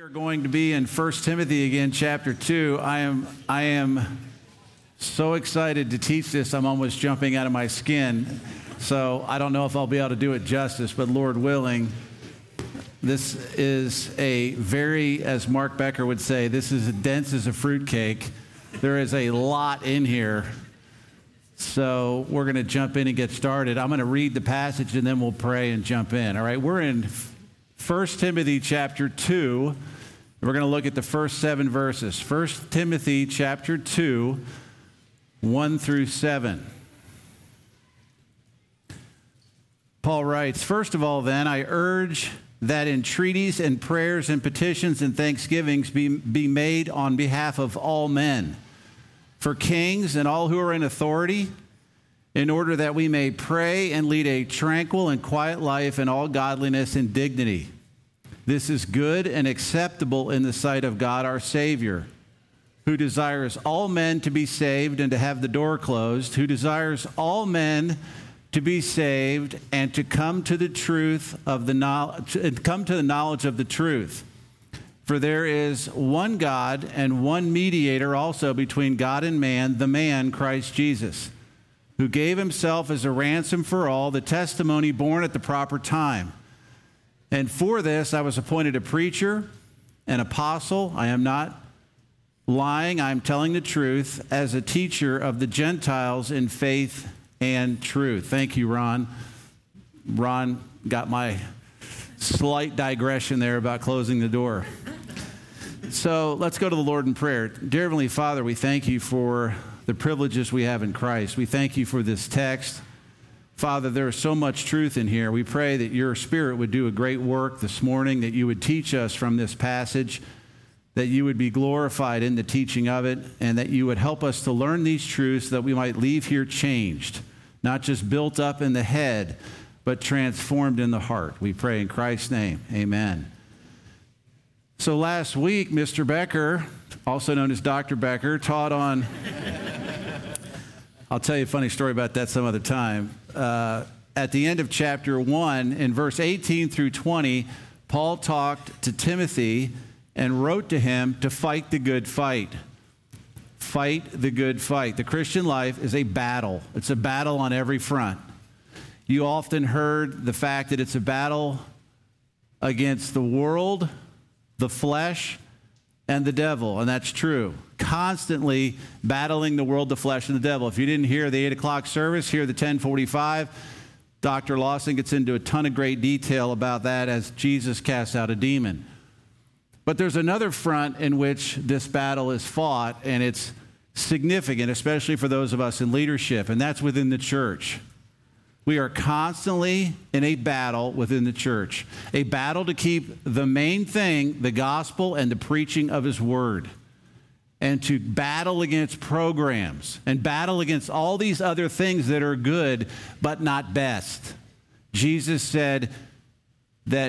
are going to be in 1 Timothy again, chapter 2. I am so excited to teach this, I'm almost jumping out of my skin. So I don't know if I'll be able to do it justice, but Lord willing, this is a very, as Mark Becker would say, this is as dense as a fruitcake. There is a lot in here. So we're going to jump in and get started. I'm going to read the passage and then we'll pray and jump in. All right, we're in 1 Timothy chapter 2. We're going to look at the first 7 verses. 1 Timothy chapter 2, 1 through 7. Paul writes, "First of all, then, I urge that entreaties and prayers and petitions and thanksgivings be made on behalf of all men, for kings and all who are in authority, in order that we may pray and lead a tranquil and quiet life in all godliness and dignity. This is good and acceptable in the sight of God our Savior, who desires all men to be saved and to have the door closed, who desires all men to be saved and to come to the truth of the knowledge of the truth. For there is one God and one mediator also between God and man, the man Christ Jesus, who gave himself as a ransom for all, the testimony born at the proper time. And for this I was appointed a preacher, an apostle. I am not lying, I am telling the truth, as a teacher of the Gentiles in faith and truth." Thank you, Ron. Ron got my slight digression there about closing the door. So let's go to the Lord in prayer. Dear Heavenly Father, we thank you for the privileges we have in Christ. We thank you for this text. Father, there is so much truth in here. We pray that your Spirit would do a great work this morning, that you would teach us from this passage, that you would be glorified in the teaching of it, and that you would help us to learn these truths so that we might leave here changed, not just built up in the head, but transformed in the heart. We pray in Christ's name. Amen. So last week, Mr. Becker, also known as Dr. Becker, taught on... I'll tell you a funny story about that some other time. At the end of chapter 1, in verse 18 through 20, Paul talked to Timothy and wrote to him to fight the good fight. Fight the good fight. The Christian life is a battle. It's a battle on every front. You often heard the fact that it's a battle against the world, the flesh, and the devil, and that's true. Constantly battling the world, the flesh, and the devil. If you didn't hear the 8 o'clock service, hear the 10:45. Dr. Lawson gets into a ton of great detail about that as Jesus casts out a demon. But there's another front in which this battle is fought, and it's significant, especially for those of us in leadership, and that's within the church. We are constantly in a battle within the church, a battle to keep the main thing, the gospel and the preaching of his word, and to battle against programs and battle against all these other things that are good but not best. Jesus said that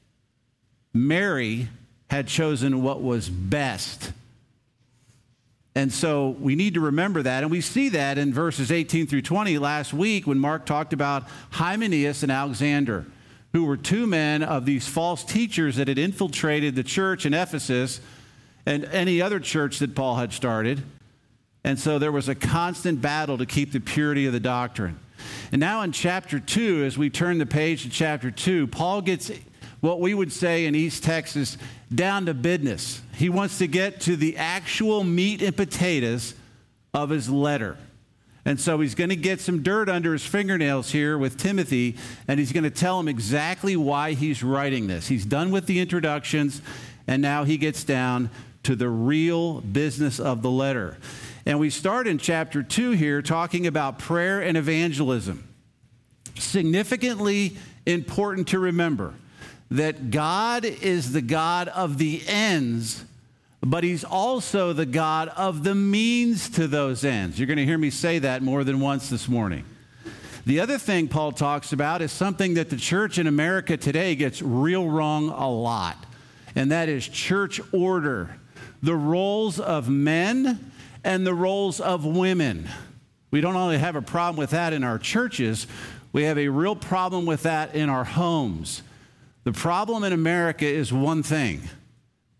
Mary had chosen what was best. And so we need to remember that, and we see that in verses 18 through 20 last week when Mark talked about Hymenaeus and Alexander, who were 2 men of these false teachers that had infiltrated the church in Ephesus and any other church that Paul had started. And so there was a constant battle to keep the purity of the doctrine. And now in chapter 2, as we turn the page to chapter 2, Paul gets what we would say in East Texas, down to business. He wants to get to the actual meat and potatoes of his letter. And so he's going to get some dirt under his fingernails here with Timothy, and he's going to tell him exactly why he's writing this. He's done with the introductions, and now he gets down to the real business of the letter. And we start in chapter 2 here talking about prayer and evangelism. Significantly important to remember that God is the God of the ends, but he's also the God of the means to those ends. You're going to hear me say that more than once this morning. The other thing Paul talks about is something that the church in America today gets real wrong a lot, and that is church order, the roles of men and the roles of women. We don't only have a problem with that in our churches, we have a real problem with that in our homes. The problem in America is one thing.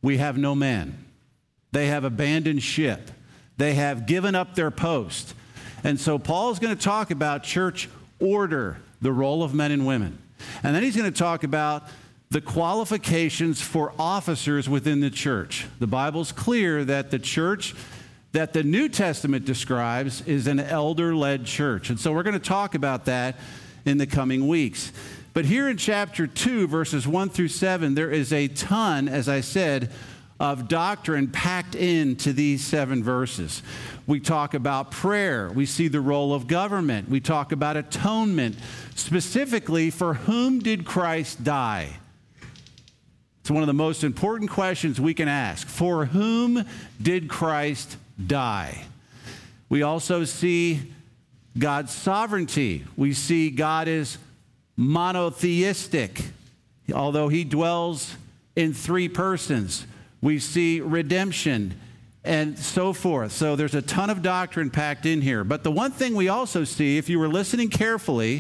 we have no men. They have abandoned ship. They have given up their post. And so Paul is going to talk about church order, the role of men and women. And then he's going to talk about the qualifications for officers within the church. The Bible's clear that the church that the New Testament describes is an elder-led church. And so we're going to talk about that in the coming weeks. But here in chapter 2, verses 1 through 7, there is a ton, as I said, of doctrine packed into these 7 verses. We talk about prayer. We see the role of government. We talk about atonement. Specifically, for whom did Christ die? It's one of the most important questions we can ask. For whom did Christ die? We also see God's sovereignty. We see God is monotheistic, although he dwells in 3 persons. We see redemption and so forth. So there's a ton of doctrine packed in here. But the one thing we also see, if you were listening carefully,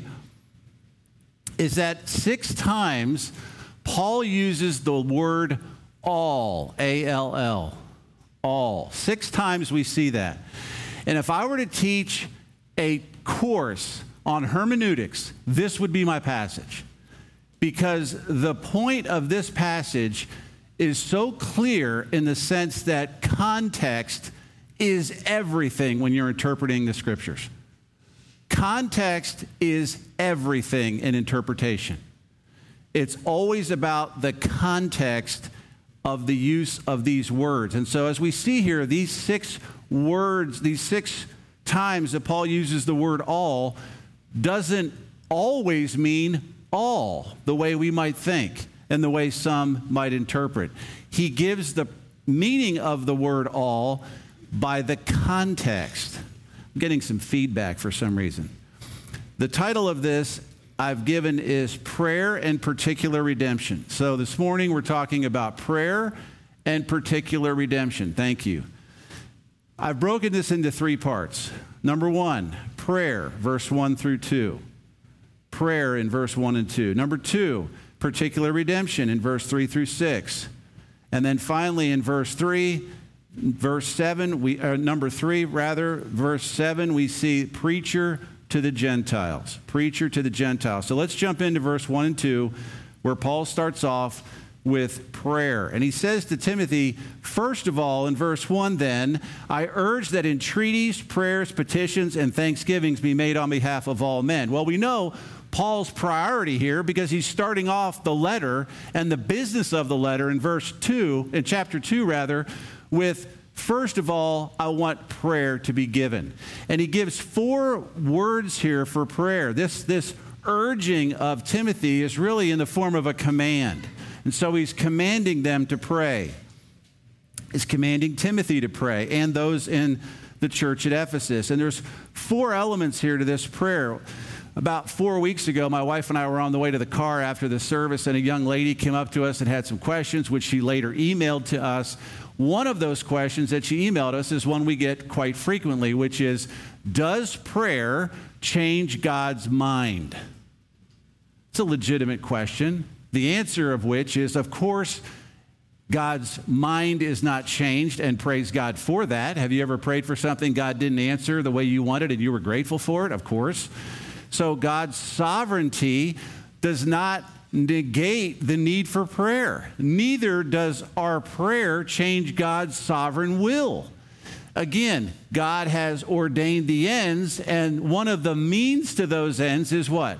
is that 6 times Paul uses the word all, A-L-L, all. 6 times we see that. And if I were to teach a course on hermeneutics, this would be my passage. Because the point of this passage is so clear in the sense that context is everything when you're interpreting the scriptures. Context is everything in interpretation. It's always about the context of the use of these words. And so as we see here, these 6 words, these 6 times that Paul uses the word all, doesn't always mean all the way we might think and the way some might interpret. He gives the meaning of the word all by the context. I'm getting some feedback for some reason. The title of this I've given is Prayer and Particular Redemption. So this morning we're talking about prayer and particular redemption. Thank you. I've broken this into 3 parts. Number 1, prayer, verse 1 through 2. Prayer in verse 1 and 2. Number 2, particular redemption in verse 3 through 6. And then finally in verse 3, verse 7, verse 7, we see preacher to the Gentiles. Preacher to the Gentiles. So let's jump into verse 1 and 2, where Paul starts off with prayer. And he says to Timothy, first of all, in verse 1 then, I urge that entreaties, prayers, petitions, and thanksgivings be made on behalf of all men. Well, we know Paul's priority here because he's starting off the letter and the business of the letter in chapter 2, with first of all, I want prayer to be given. And he gives 4 words here for prayer. This urging of Timothy is really in the form of a command. And so he's commanding them to pray. He's commanding Timothy to pray and those in the church at Ephesus. And there's 4 elements here to this prayer. About 4 weeks ago, my wife and I were on the way to the car after the service, and a young lady came up to us and had some questions, which she later emailed to us. One of those questions that she emailed us is one we get quite frequently, which is, does prayer change God's mind? It's a legitimate question, the answer of which is, of course, God's mind is not changed, and praise God for that. Have you ever prayed for something God didn't answer the way you wanted and you were grateful for it? Of course. So God's sovereignty does not negate the need for prayer. Neither does our prayer change God's sovereign will. Again, God has ordained the ends, and one of the means to those ends is what?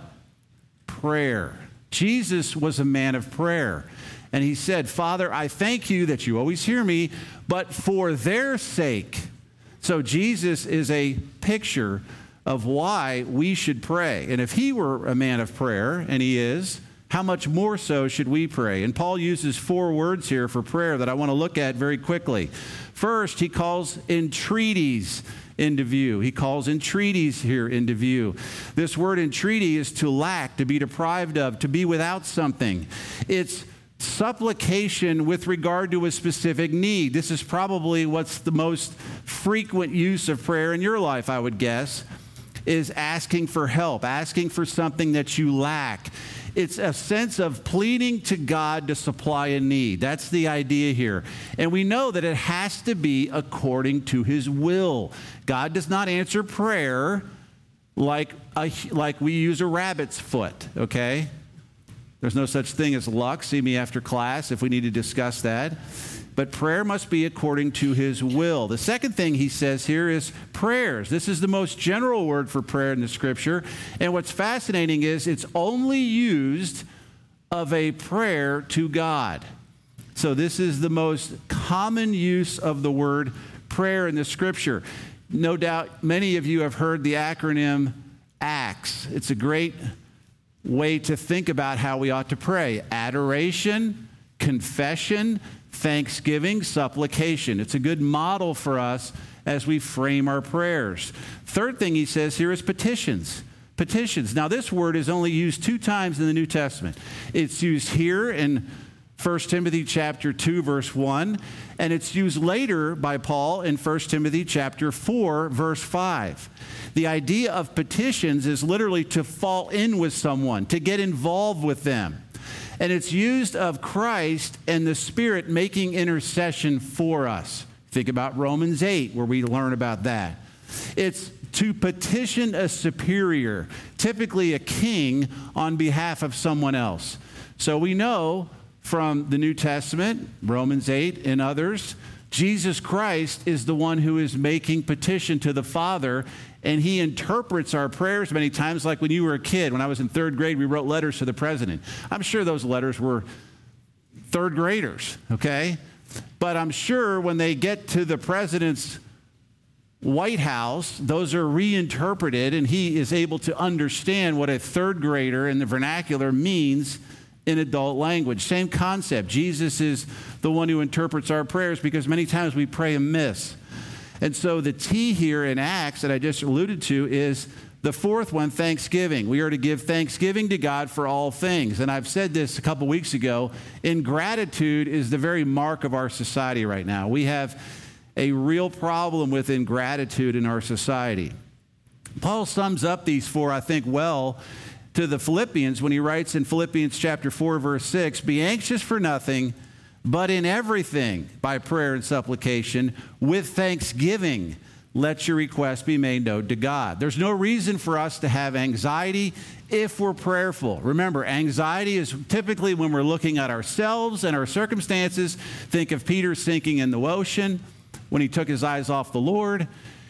Prayer. Jesus was a man of prayer. And he said, Father, I thank you that you always hear me, but for their sake. So Jesus is a picture of why we should pray. And if he were a man of prayer, and he is, how much more so should we pray? And Paul uses 4 words here for prayer that I want to look at very quickly. First, he calls entreaties into view. He calls entreaties here into view. This word entreaty is to lack, to be deprived of, to be without something. It's supplication with regard to a specific need. This is probably what's the most frequent use of prayer in your life, I would guess, is asking for help, asking for something that you lack. It's a sense of pleading to God to supply a need. That's the idea here. And we know that it has to be according to his will. God does not answer prayer like we use a rabbit's foot, okay? There's no such thing as luck. See me after class if we need to discuss that. But prayer must be according to his will. The second thing he says here is prayers. This is the most general word for prayer in the scripture. And what's fascinating is it's only used of a prayer to God. So this is the most common use of the word prayer in the scripture. No doubt many of you have heard the acronym ACTS. It's a great way to think about how we ought to pray. Adoration, confession, thanksgiving, supplication. It's a good model for us as we frame our prayers. Third thing he says here is petitions. Petitions. Now, this word is only used 2 times in the New Testament. It's used here in 1 Timothy chapter 2, verse 1, and it's used later by Paul in 1 Timothy chapter 4, verse 5. The idea of petitions is literally to fall in with someone, to get involved with them. And it's used of Christ and the Spirit making intercession for us. Think about Romans 8, where we learn about that. It's to petition a superior, typically a king, on behalf of someone else. So we know from the New Testament, Romans 8 and others, Jesus Christ is the one who is making petition to the Father, and he interprets our prayers many times, like when you were a kid. When I was in 3rd grade, we wrote letters to the president. I'm sure those letters were 3rd graders, okay? But I'm sure when they get to the president's White House, those are reinterpreted, and he is able to understand what a 3rd grader in the vernacular means in adult language. Same concept. Jesus is the one who interprets our prayers because many times we pray amiss. And so the T here in Acts that I just alluded to is the fourth one, thanksgiving. We are to give thanksgiving to God for all things. And I've said this a couple weeks ago. Ingratitude is the very mark of our society right now. We have a real problem with ingratitude in our society. Paul sums up these 4, I think, well to the Philippians when he writes in Philippians chapter 4, verse 6, be anxious for nothing, but in everything, by prayer and supplication, with thanksgiving, let your requests be made known to God. There's no reason for us to have anxiety if we're prayerful. Remember, anxiety is typically when we're looking at ourselves and our circumstances. Think of Peter sinking in the ocean when he took his eyes off the Lord.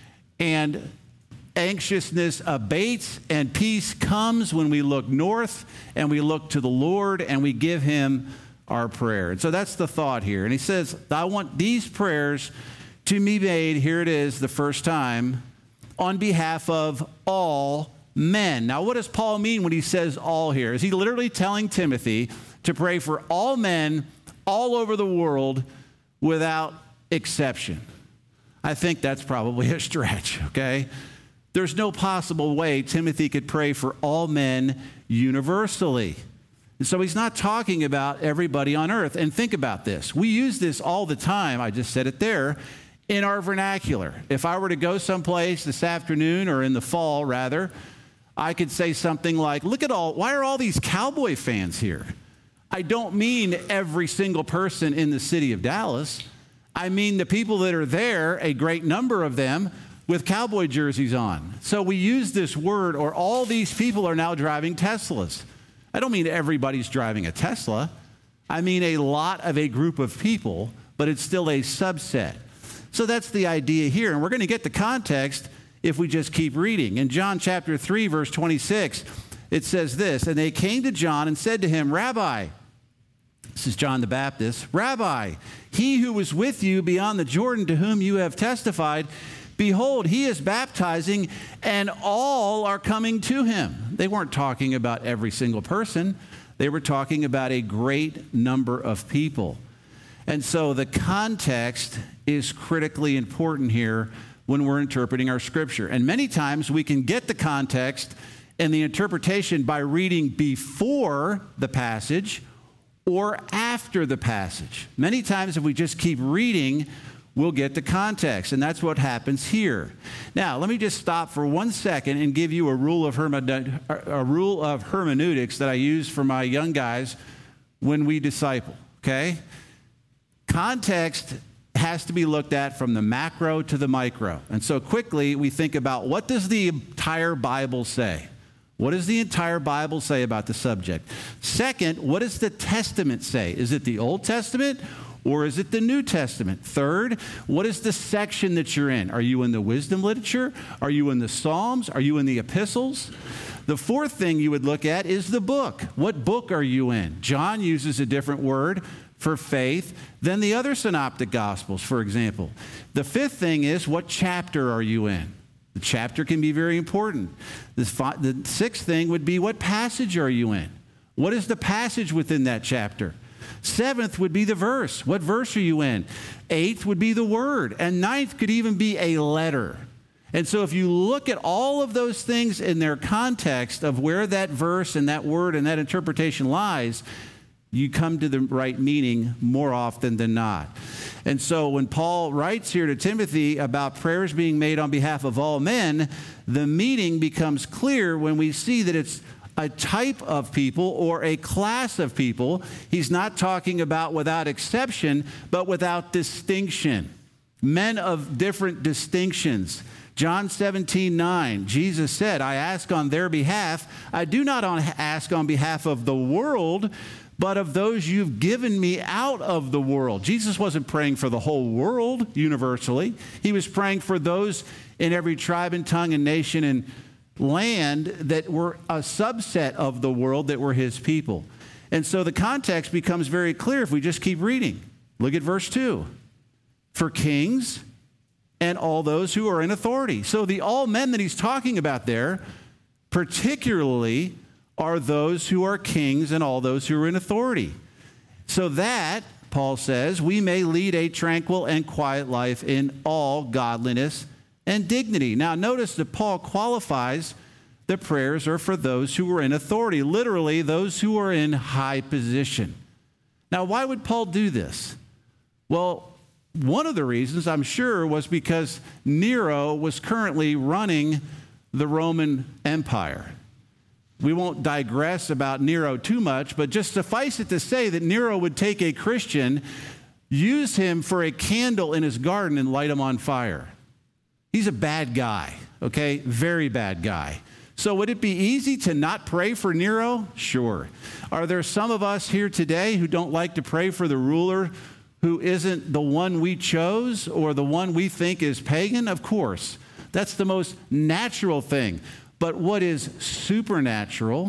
And anxiousness abates and peace comes when we look north and we look to the Lord and we give him our prayer. And so that's the thought here. And he says, I want these prayers to be made, here it is, the first time, on behalf of all men. Now, what does Paul mean when he says all here? Is he literally telling Timothy to pray for all men all over the world without exception? I think that's probably a stretch, okay? There's no possible way Timothy could pray for all men universally. And so he's not talking about everybody on earth. And think about this. We use this all the time, I just said it there, in our vernacular. If I were to go someplace this afternoon, or in the fall rather, I could say something like, why are all these Cowboy fans here? I don't mean every single person in the city of Dallas. I mean the people that are there, a great number of them, with Cowboy jerseys on. So we use this word, or all these people are now driving Teslas. I don't mean everybody's driving a Tesla. I mean a lot of a group of people, but it's still a subset. So that's the idea here. And we're going to get the context if we just keep reading. In John chapter 3, verse 26, it says this, and they came to John and said to him, Rabbi, this is John the Baptist, Rabbi, he who was with you beyond the Jordan to whom you have testified, behold, he is baptizing, and all are coming to him. They weren't talking about every single person. They were talking about a great number of people. And so the context is critically important here when we're interpreting our scripture. And many times we can get the context and the interpretation by reading before the passage or after the passage. Many times if we just keep reading, we'll get the context. And that's what happens here. Now, let me just stop for 1 second and give you a rule of hermeneutics that I use for my young guys when we disciple, okay? Context has to be looked at from the macro to the micro. And so quickly we think about, what does the entire Bible say? What does the entire Bible say about the subject? Second, what does the Testament say? Is it the Old Testament or is it the New Testament? Third, what is the section that you're in? Are you in the wisdom literature? Are you in the Psalms? Are you in the epistles? The fourth thing you would look at is the book. What book are you in? John uses a different word for faith than the other synoptic gospels, for example. The fifth thing is, what chapter are you in? The chapter can be very important. The sixth thing would be, what passage are you in? What is the passage within that chapter? Seventh would be the verse. What verse are you in? Eighth would be the word. And ninth could even be a letter. And so if you look at all of those things in their context of where that verse and that word and that interpretation lies, you come to the right meaning more often than not. And so when Paul writes here to Timothy about prayers being made on behalf of all men, the meaning becomes clear when we see that it's a type of people or a class of people. He's not talking about without exception, but without distinction. Men of different distinctions. John 17:9, Jesus said, I ask on their behalf. I do not ask on behalf of the world, but of those you've given me out of the world. Jesus wasn't praying for the whole world universally. He was praying for those in every tribe and tongue and nation and land that were a subset of the world that were his people. And so the context becomes very clear if we just keep reading. Look at verse 2. For kings and all those who are in authority. So the all men that he's talking about there, particularly, are those who are kings and all those who are in authority. So that, Paul says, we may lead a tranquil and quiet life in all godliness and dignity. Now, notice that Paul qualifies the prayers are for those who are in authority, literally those who are in high position. Now, why would Paul do this? Well, one of the reasons, I'm sure, was because Nero was currently running the Roman Empire. We won't digress about Nero too much, but just suffice it to say that Nero would take a Christian, use him for a candle in his garden, and light him on fire. He's a bad guy, okay? Very bad guy. So would it be easy to not pray for Nero? Sure. Are there some of us here today who don't like to pray for the ruler who isn't the one we chose or the one we think is pagan? Of course. That's the most natural thing. But what is supernatural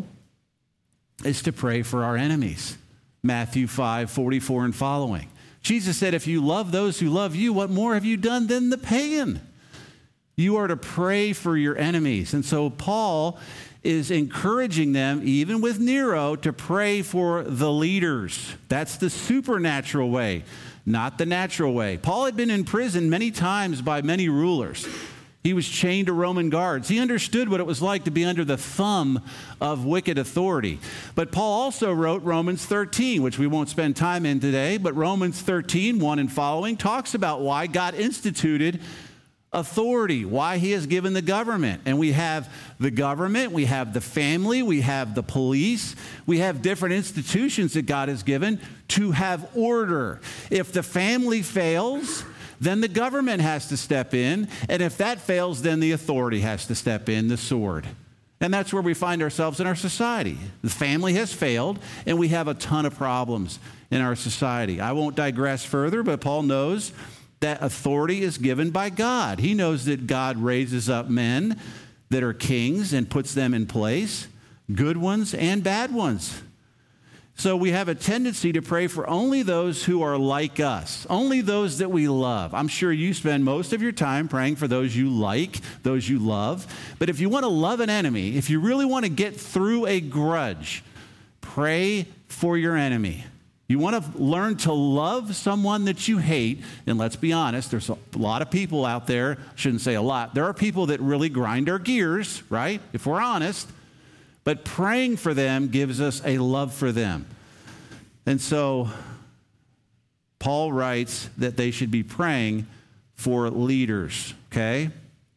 is to pray for our enemies. Matthew 5:44 and following. Jesus said, if you love those who love you, what more have you done than the pagan? You are to pray for your enemies. And so Paul is encouraging them, even with Nero, to pray for the leaders. That's the supernatural way, not the natural way. Paul had been in prison many times by many rulers. He was chained to Roman guards. He understood what it was like to be under the thumb of wicked authority. But Paul also wrote Romans 13, which we won't spend time in today, but Romans 13, 1 and following, talks about why God instituted authority, why he has given the government. And we have the government, we have the family, we have the police, we have different institutions that God has given to have order. If the family fails, then the government has to step in. And if that fails, then the authority has to step in, the sword. And that's where we find ourselves in our society. The family has failed, and we have a ton of problems in our society. I won't digress further, but Paul knows that authority is given by God. He knows that God raises up men that are kings and puts them in place, good ones and bad ones. So we have a tendency to pray for only those who are like us, only those that we love. I'm sure you spend most of your time praying for those you like, those you love. But if you want to love an enemy, if you really want to get through a grudge, pray for your enemy. You want to learn to love someone that you hate, and let's be honest, there's a lot of people out there, I shouldn't say a lot, there are people that really grind our gears, right? If we're honest. But praying for them gives us a love for them. And so Paul writes that they should be praying for leaders, okay?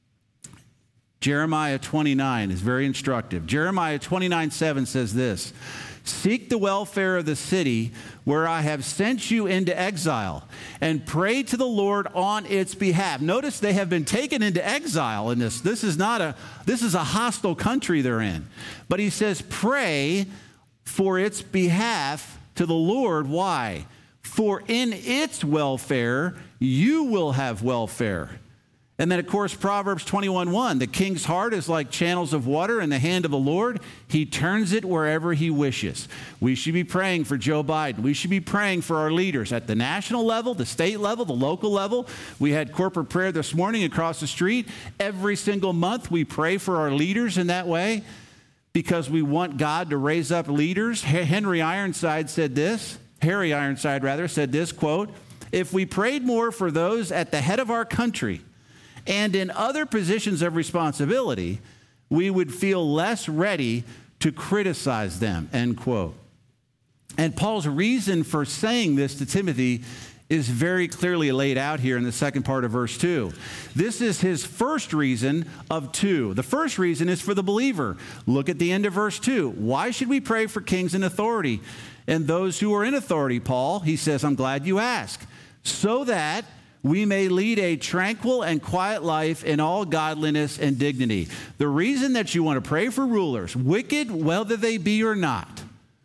Jeremiah 29 is very instructive. Jeremiah 29:7 says this, "Seek the welfare of the city where I have sent you into exile, and pray to the Lord on its behalf." Notice they have been taken into exile in this. This is a hostile country they're in. But he says, pray for its behalf to the Lord. Why? For in its welfare you will have welfare. And then, of course, Proverbs 21:1, "The king's heart is like channels of water in the hand of the Lord. He turns it wherever he wishes." We should be praying for Joe Biden. We should be praying for our leaders at the national level, the state level, the local level. We had corporate prayer this morning across the street. Every single month we pray for our leaders in that way because we want God to raise up leaders. Harry Ironside said this, quote, "If we prayed more for those at the head of our country and in other positions of responsibility, we would feel less ready to criticize them," end quote. And Paul's reason for saying this to Timothy is very clearly laid out here in the second part of verse 2. This is his first reason of two. The first reason is for the believer. Look at the end of verse 2. Why should we pray for kings in authority and those who are in authority, Paul? He says, I'm glad you ask. So that we may lead a tranquil and quiet life in all godliness and dignity. The reason that you want to pray for rulers, wicked whether they be or not,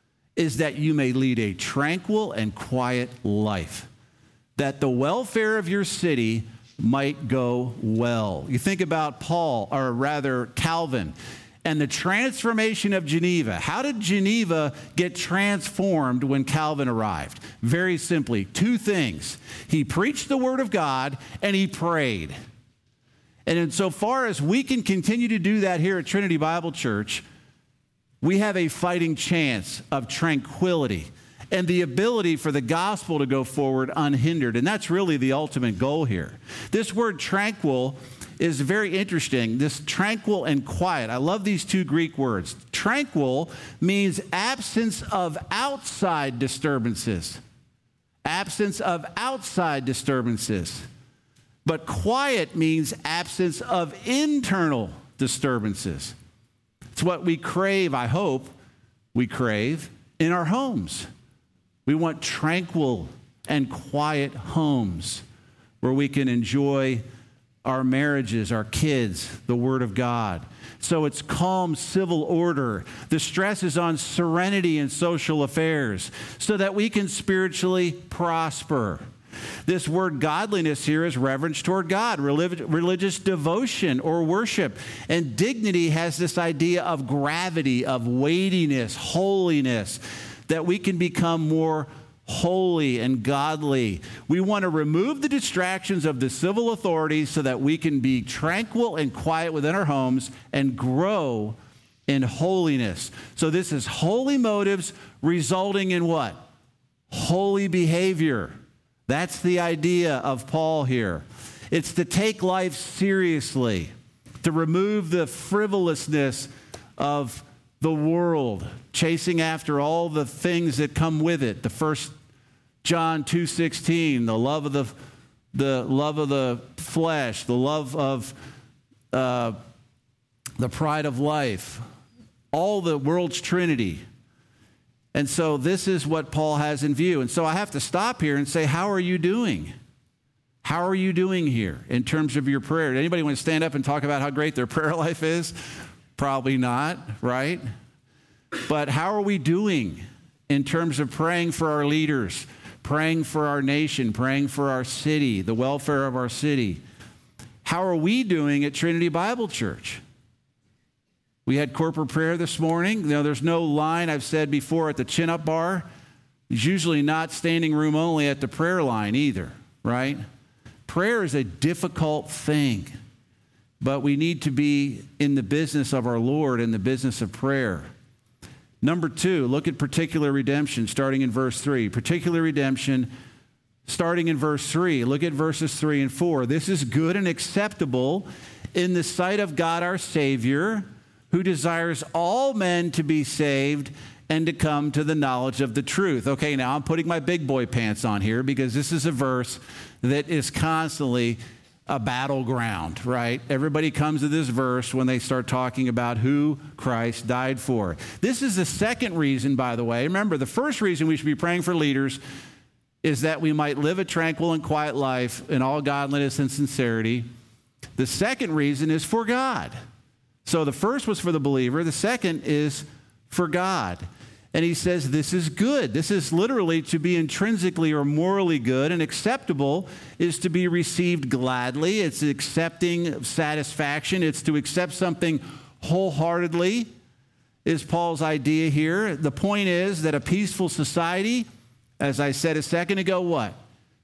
is that you may lead a tranquil and quiet life, that the welfare of your city might go well. You think about Paul, or rather Calvin, and the transformation of Geneva. How did Geneva get transformed when Calvin arrived? Very simply, two things. He preached the word of God and he prayed. And insofar as we can continue to do that here at Trinity Bible Church, we have a fighting chance of tranquility and the ability for the gospel to go forward unhindered. And that's really the ultimate goal here. This word tranquil is very interesting. This tranquil and quiet. I love these two Greek words. Tranquil means absence of outside disturbances. Absence of outside disturbances. But quiet means absence of internal disturbances. It's what we crave, I hope we crave, in our homes. We want tranquil and quiet homes where we can enjoy our marriages, our kids, the Word of God. So it's calm civil order. The stress is on serenity in social affairs so that we can spiritually prosper. This word godliness here is reverence toward God, religious devotion or worship. And dignity has this idea of gravity, of weightiness, holiness, that we can become more holy and godly. We want to remove the distractions of the civil authorities so that we can be tranquil and quiet within our homes and grow in holiness. So this is holy motives resulting in what? Holy behavior. That's the idea of Paul here. It's to take life seriously, to remove the frivolousness of the world, chasing after all the things that come with it. The 1 John 2:16, the love of the flesh, the love of the pride of life, all the world's trinity. And so this is what Paul has in view. And so I have to stop here and say, how are you doing? How are you doing here in terms of your prayer? Anybody want to stand up and talk about how great their prayer life is? Probably not, right? But how are we doing in terms of praying for our leaders, praying for our nation, praying for our city, the welfare of our city? How are we doing at Trinity Bible Church? We had corporate prayer this morning. You know, there's no line, I've said before, at the chin-up bar. There's usually not standing room only at the prayer line either, right? Prayer is a difficult thing. But we need to be in the business of our Lord, in the business of prayer. Number 2, look at particular redemption starting in verse 3. Particular redemption starting in verse 3. Look at verses 3 and 4. This is good and acceptable in the sight of God our Savior, who desires all men to be saved and to come to the knowledge of the truth. Okay, now I'm putting my big boy pants on here because this is a verse that is constantly a battleground, right? Everybody comes to this verse when they start talking about who Christ died for. This is the second reason, by the way. Remember, the first reason we should be praying for leaders is that we might live a tranquil and quiet life in all godliness and sincerity. The second reason is for God. So the first was for the believer. The second is for God. And he says this is good. This is literally to be intrinsically or morally good, and acceptable is to be received gladly. It's accepting satisfaction. It's to accept something wholeheartedly, is Paul's idea here. The point is that a peaceful society, as I said a second ago, what?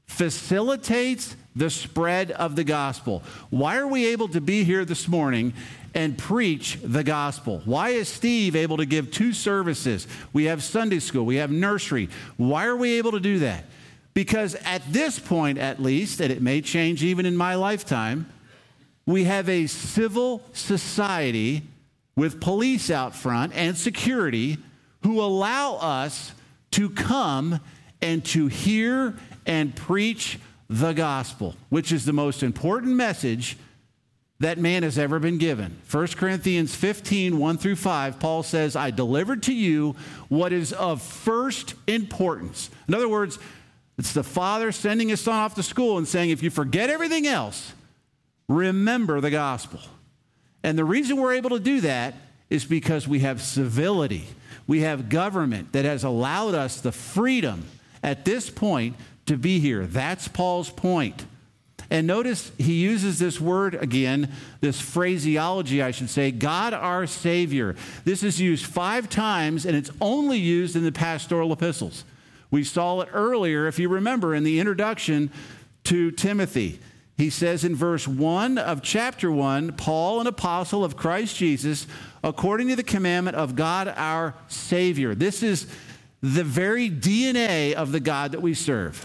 Facilitates the spread of the gospel. Why are we able to be here this morning and preach the gospel? Why is Steve able to give 2 services? We have Sunday school, we have nursery. Why are we able to do that? Because at this point, at least, and it may change even in my lifetime, we have a civil society with police out front and security who allow us to come and to hear and preach the gospel, which is the most important message that man has ever been given. 1 Corinthians 15, 1 through 5, Paul says, I delivered to you what is of first importance. In other words, it's the father sending his son off to school and saying, if you forget everything else, remember the gospel. And the reason we're able to do that is because we have civility. We have government that has allowed us the freedom at this point to be here. That's Paul's point. And notice he uses this word again, this phraseology, I should say, God our Savior. This is used 5 times, and it's only used in the pastoral epistles. We saw it earlier, if you remember, in the introduction to Timothy. He says in verse 1 of chapter 1, Paul, an apostle of Christ Jesus, according to the commandment of God our Savior. This is the very DNA of the God that we serve.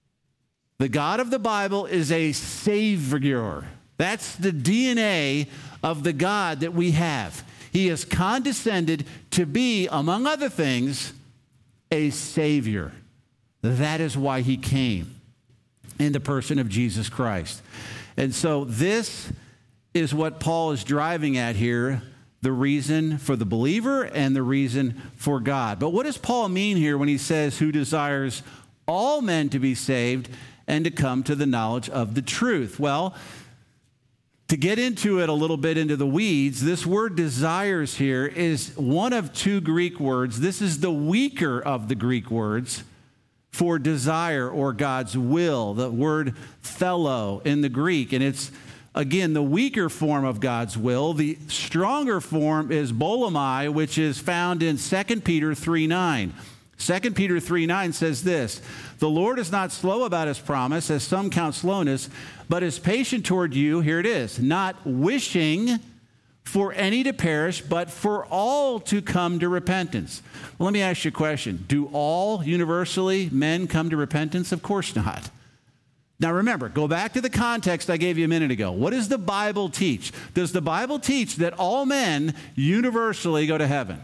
The God of the Bible is a Savior. That's the DNA of the God that we have. He has condescended to be, among other things, a Savior. That is why he came in the person of Jesus Christ. And so this is what Paul is driving at here, the reason for the believer and the reason for God. But what does Paul mean here when he says, who desires all men to be saved and to come to the knowledge of the truth? Well, to get into it a little bit into the weeds, this word desires here is one of 2 Greek words. This is the weaker of the Greek words for desire or God's will, the word thelo in the Greek. And it's, again, the weaker form of God's will. The stronger form is bolemai, which is found in 2 Peter 3:9. 2 Peter 3:9 says this, the Lord is not slow about his promise, as some count slowness, but is patient toward you, here it is, not wishing for any to perish, but for all to come to repentance. Well, let me ask you a question. Do all universally men come to repentance? Of course not. Now remember, go back to the context I gave you a minute ago. What does the Bible teach? Does the Bible teach that all men universally go to heaven?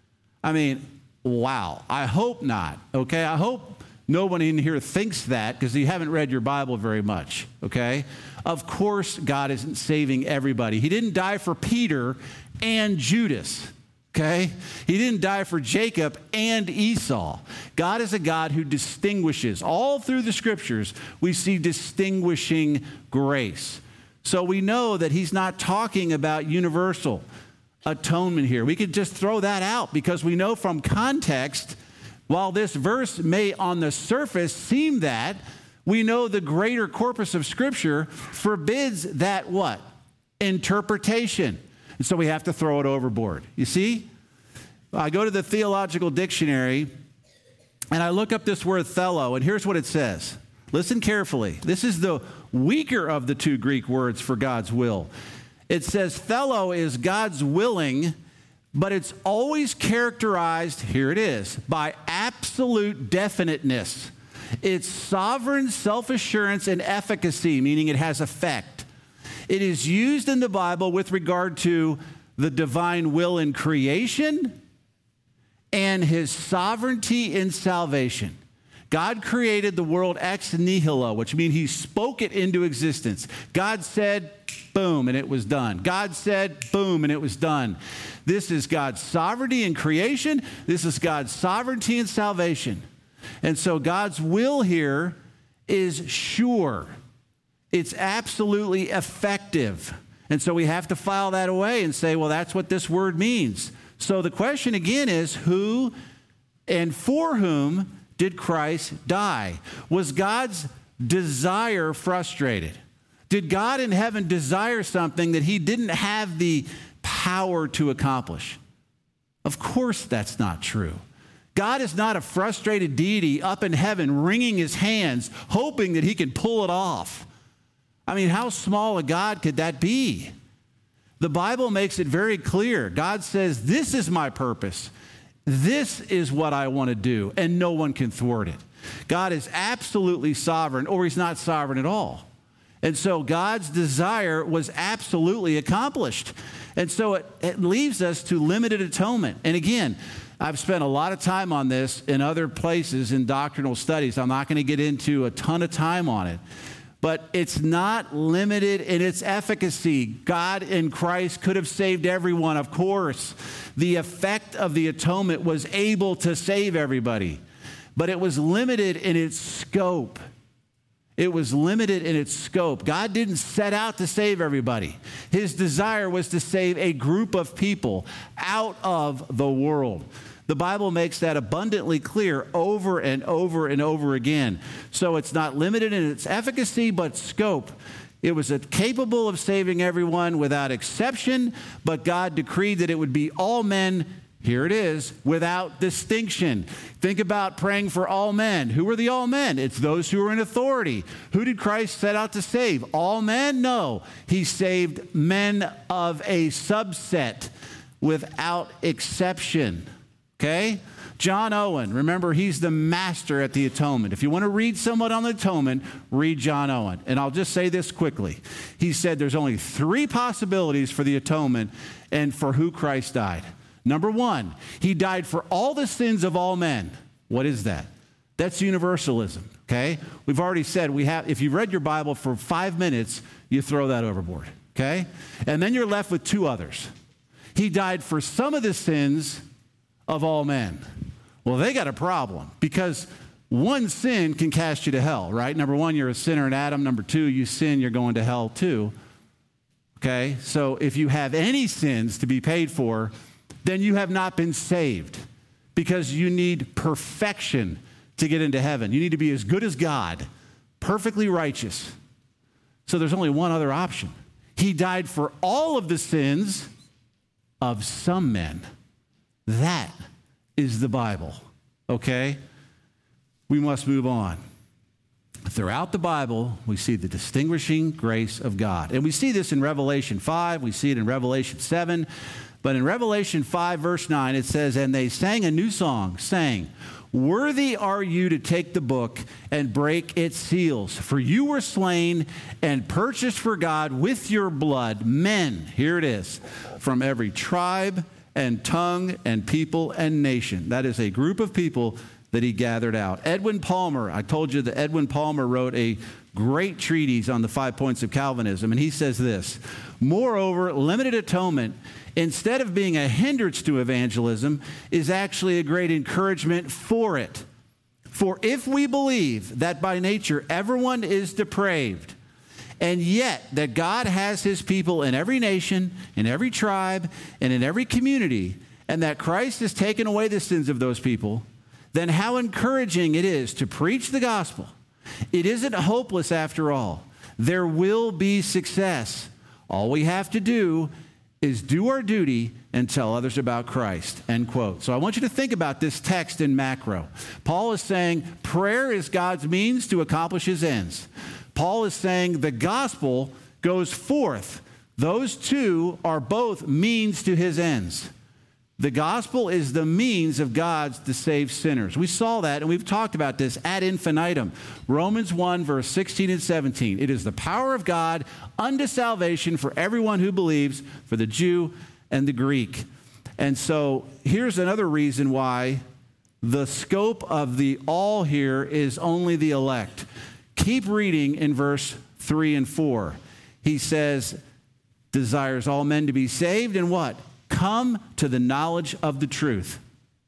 I mean, wow, I hope not, okay? I hope no one in here thinks that because you haven't read your Bible very much, okay? Of course God isn't saving everybody. He didn't die for Peter and Judas, okay? He didn't die for Jacob and Esau. God is a God who distinguishes. All through the scriptures, we see distinguishing grace. So we know that he's not talking about universal atonement here. We could just throw that out because we know from context, while this verse may on the surface seem that, we know the greater corpus of Scripture forbids that what? Interpretation. And so we have to throw it overboard. You see? I go to the Theological Dictionary and I look up this word thelo, and here's what it says. Listen carefully. This is the weaker of the 2 Greek words for God's will. It says thelo is God's willing, but it's always characterized, here it is, by absolute definiteness. It's sovereign self-assurance and efficacy, meaning it has effect. It is used in the Bible with regard to the divine will in creation and his sovereignty in salvation. God created the world ex nihilo, which means he spoke it into existence. God said, boom, and it was done. God said, boom, and it was done. This is God's sovereignty in creation. This is God's sovereignty in salvation. And so God's will here is sure. It's absolutely effective. And so we have to file that away and say, well, that's what this word means. So the question again is, who and for whom did Christ die? Was God's desire frustrated? Did God in heaven desire something that he didn't have the power to accomplish? Of course that's not true. God is not a frustrated deity up in heaven wringing his hands, hoping that he can pull it off. I mean, how small a God could that be? The Bible makes it very clear. God says, this is my purpose. This is what I want to do, and no one can thwart it. God is absolutely sovereign, or he's not sovereign at all. And so God's desire was absolutely accomplished. And so it leaves us to limited atonement. And again, I've spent a lot of time on this in other places in doctrinal studies. I'm not going to get into a ton of time on it. But it's not limited in its efficacy. God in Christ could have saved everyone, of course. The effect of the atonement was able to save everybody. But it was limited in its scope. It was limited in its scope. God didn't set out to save everybody. His desire was to save a group of people out of the world. The Bible makes that abundantly clear over and over and over again. So it's not limited in its efficacy, but scope. It was capable of saving everyone without exception, but God decreed that it would be all men, here it is, without distinction. Think about praying for all men. Who are the all men? It's those who are in authority. Who did Christ set out to save? All men? No. He saved men of a subset without exception. Okay? John Owen, remember, he's the master at the atonement. If you want to read someone on the atonement, read John Owen. And I'll just say this quickly. He said there's only 3 possibilities for the atonement and for who Christ died. Number 1, he died for all the sins of all men. What is that? That's universalism, okay? We've already said if you've read your Bible for 5 minutes, you throw that overboard, okay? And then you're left with 2 others. He died for some of the sins of all men. Well, they got a problem because one sin can cast you to hell, right? Number 1, you're a sinner in Adam. Number 2, you sin, you're going to hell too. Okay? So if you have any sins to be paid for, then you have not been saved because you need perfection to get into heaven. You need to be as good as God, perfectly righteous. So there's only one other option. He died for all of the sins of some men. That is the Bible, okay? We must move on. Throughout the Bible, we see the distinguishing grace of God. And we see this in Revelation 5. We see it in Revelation 7. But in Revelation 5, verse 9, it says, and they sang a new song, saying, worthy are you to take the book and break its seals, for you were slain and purchased for God with your blood men, here it is, from every tribe and tongue and people and nation. That is a group of people that he gathered out. Edwin Palmer, I told you that Edwin Palmer wrote a great treatise on the 5 points of Calvinism, and he says this, moreover, limited atonement, instead of being a hindrance to evangelism, is actually a great encouragement for it. For if we believe that by nature everyone is depraved, and yet that God has his people in every nation, in every tribe, and in every community, and that Christ has taken away the sins of those people, then how encouraging it is to preach the gospel. It isn't hopeless after all. There will be success. All we have to do is do our duty and tell others about Christ, end quote. So I want you to think about this text in macro. Paul is saying prayer is God's means to accomplish his ends. Paul is saying the gospel goes forth. Those two are both means to his ends. The gospel is the means of God to save sinners. We saw that, and we've talked about this ad infinitum. Romans 1, verse 16 and 17. It is the power of God unto salvation for everyone who believes, for the Jew and the Greek. And so here's another reason why the scope of the all here is only the elect. Keep reading in verse 3 and 4. He says, desires all men to be saved and what? Come to the knowledge of the truth.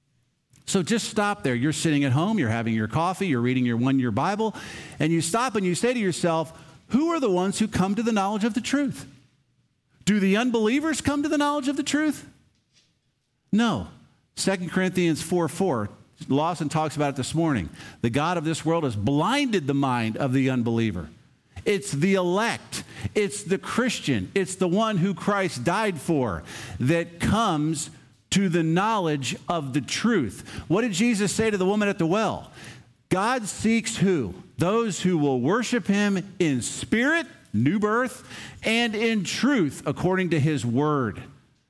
So just stop there. You're sitting at home, you're having your coffee, you're reading your one-year Bible, and you stop and you say to yourself, who are the ones who come to the knowledge of the truth? Do the unbelievers come to the knowledge of the truth? No. 2 Corinthians 4:4, Lawson talks about it this morning. The God of this world has blinded the mind of the unbeliever. It's the elect. It's the Christian. It's the one who Christ died for that comes to the knowledge of the truth. What did Jesus say to the woman at the well? God seeks who? Those who will worship him in spirit, new birth, and in truth, according to his word.